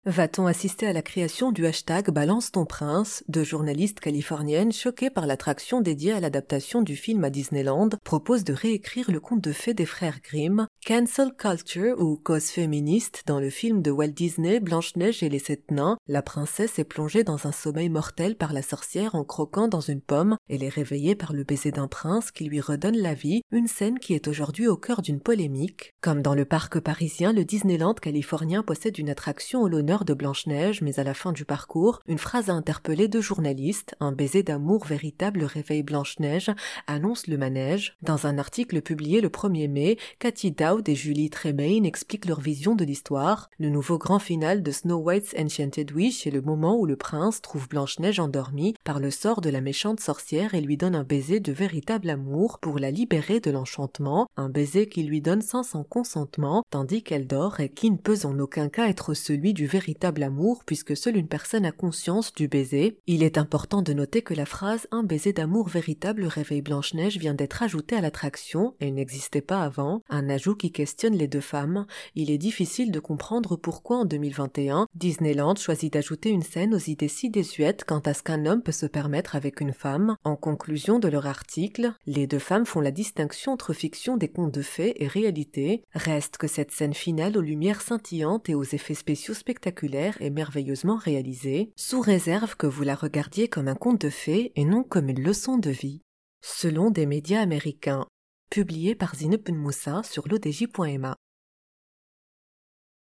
Va-t-on assister à la création du hashtag Balance ton prince? Deux journalistes californiennes choquées par l'attraction dédiée à l'adaptation du film à Disneyland proposent de réécrire le conte de fées des frères Grimm. Cancel culture ou cause féministe, dans le film de Walt Disney Blanche-Neige et les sept nains, la princesse est plongée dans un sommeil mortel par la sorcière en croquant dans une pomme. Elle est réveillée par le baiser d'un prince qui lui redonne la vie, une scène qui est aujourd'hui au cœur d'une polémique. Comme dans le parc parisien, le Disneyland californien possède une attraction au l'honneur de Blanche-Neige, mais à la fin du parcours, une phrase a interpellé deux journalistes. Un baiser d'amour véritable réveille Blanche-Neige, annonce le manège. Dans un article publié le 1er mai, Cathy Dowd et Julie Tremaine expliquent leur vision de l'histoire. Le nouveau grand final de Snow White's Enchanted Wish est le moment où le prince trouve Blanche-Neige endormie par le sort de la méchante sorcière et lui donne un baiser de véritable amour pour la libérer de l'enchantement, un baiser qu'il lui donne sans son consentement, tandis qu'elle dort et qui ne peut en aucun cas être celui du véritable amour puisque seule une personne a conscience du baiser. Il est important de noter que la phrase « un baiser d'amour véritable réveille Blanche-Neige » vient d'être ajoutée à l'attraction et n'existait pas avant, un ajout qui questionne les deux femmes. Il est difficile de comprendre pourquoi en 2021, Disneyland choisit d'ajouter une scène aux idées si désuètes quant à ce qu'un homme peut se permettre avec une femme. En conclusion de leur article, les deux femmes font la distinction entre fiction des contes de fées et réalité. Reste que cette scène finale aux lumières scintillantes et aux effets spéciaux spectaculaires est merveilleusement réalisée, sous réserve que vous la regardiez comme un conte de fées et non comme une leçon de vie. Selon des médias américains, publié par Zineb Ben Moussa sur l'odj.ma.